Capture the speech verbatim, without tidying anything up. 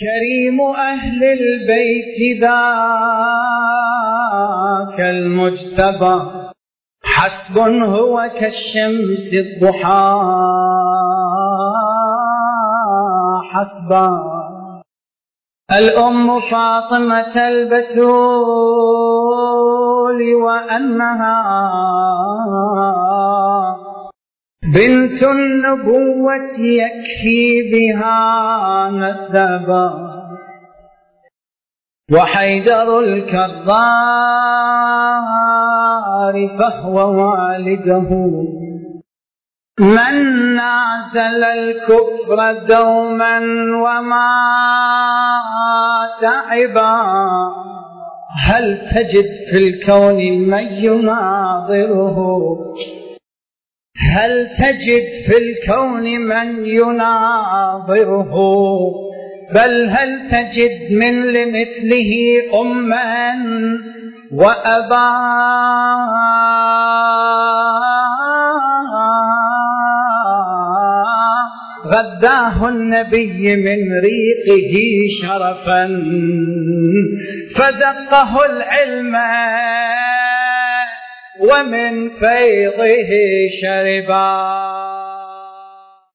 كريم أهل البيت ذاك المجتبى، حسب هو كالشمس الضحى حسبا. الأم فاطمة البتول وأنها بنت النبوة يكفي بها نسبا. وحيدر الكرار فهو والده، من نازل الكفر دوما وما تعبا. هل تجد في الكون من يناظره، هل تجد في الكون من يناظره، بل هل تجد من لمثله أما وأبا. غداه النبي من ريقه شرفا، فدقه العلم ومن فيضه شربا.